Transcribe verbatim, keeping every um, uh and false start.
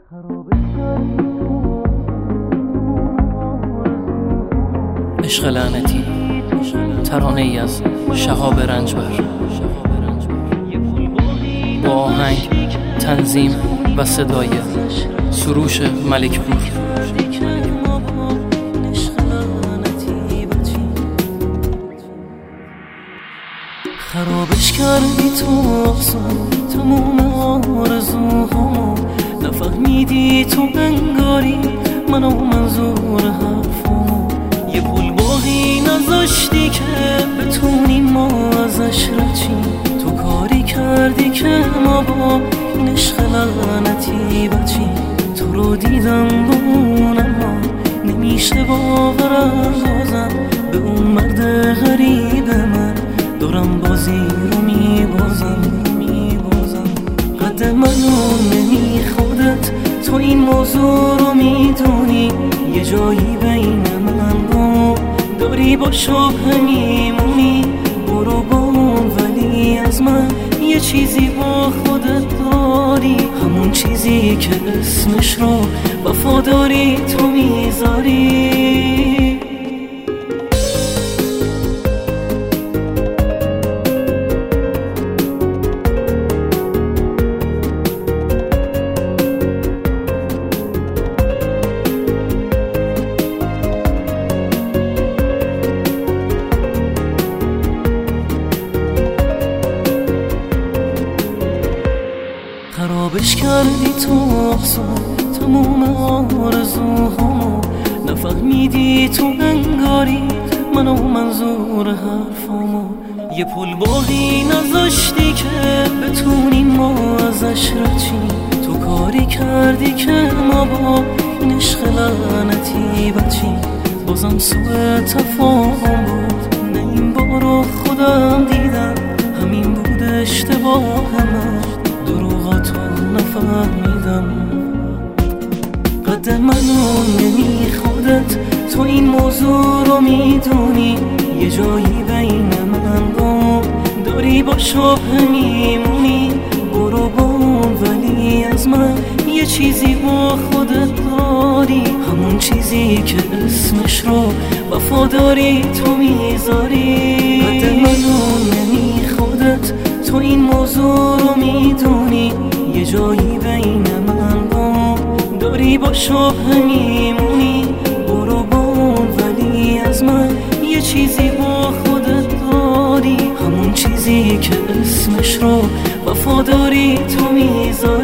عشق لعنتی، ترانه ای از شهاب رنجبر، با آهنگ، تنظیم و صدای سروش ملکپور. خرابش کردی تو آسان تموم آرزوهامو، نفهمیدی تو انگاری منو منظور حرفامو، یه پول باقی نذاشتی که بتونیم ما ازش رچیم. تو کاری کردی که ما با این عشق لعنتی بچیم. تو رو دیدم با اون اما نمیشه باورم بازم به اون مرد غریب من، دارم بازی رو میبازم میبازم قد منو نمی خودت، تو این موضوع رو میدونی، یه جایی بین من با داری با شبه میمونی. برو با اون ولی از من یه چیزی با خودت داری، همون چیزی که اسمش رو وفاداری تو میذاری. خرابش کردی تو احسان تموم آرزوهامو، نفهمیدی تو انگاری منو منظور حرفامو، یه پول باقی نذاشتی که بتونیم ما ازش رچیم. تو کاری کردی که ما با این عشق لعنتی بچیم. بازم سوء تفاهم بود، نه این بارو خودم دیدم، همین بود اشتباه من، دروغاتو نفهمیدم. قد منو نمی خودت، تو این موضوع رو میدونی، یه جایی بین من با داری با شبه میمونی. برو با اون ولی از من یه چیزی با خودت داری، همون چیزی که اسمش رو وفاداری تو میذاری. قد منو نمی خودت، تو این موضوع رو میدونی، یه جایی بین من با داری با شبه میمونی. برو با اون ولی از من یه چیزی با خودت داری، همون چیزی که اسمش رو وفاداری تو میذاری.